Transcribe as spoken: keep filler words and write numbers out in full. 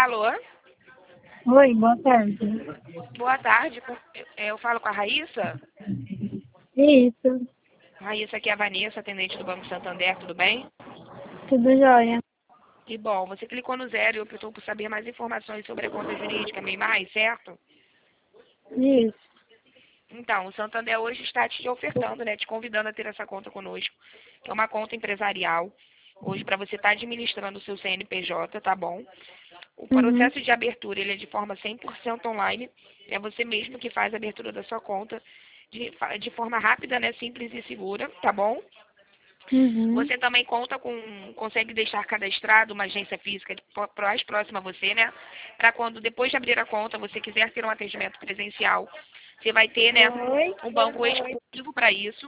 Alô? Oi, boa tarde. Boa tarde. Eu falo com a Raíssa? Isso, Raíssa, aqui é a Vanessa, atendente do Banco Santander, tudo bem? tudo jóia. Que bom. Você clicou no zero e optou por saber mais informações sobre a conta jurídica MEI+, certo? Isso. Então, o Santander hoje está te ofertando, né, te convidando a ter essa conta conosco, que é uma conta empresarial. Hoje, para você estar administrando o seu C N P J, tá bom? O Uhum. processo de abertura, ele é de forma cem por cento online. É você mesmo que faz a abertura da sua conta de, fa- de forma rápida, né, simples e segura, tá bom? Uhum. Você também conta com, consegue deixar cadastrado uma agência física de- pró- mais próxima a você, né? Para quando, depois de abrir a conta, você quiser ter um atendimento presencial, você vai ter, né, Oi. um banco exclusivo para isso.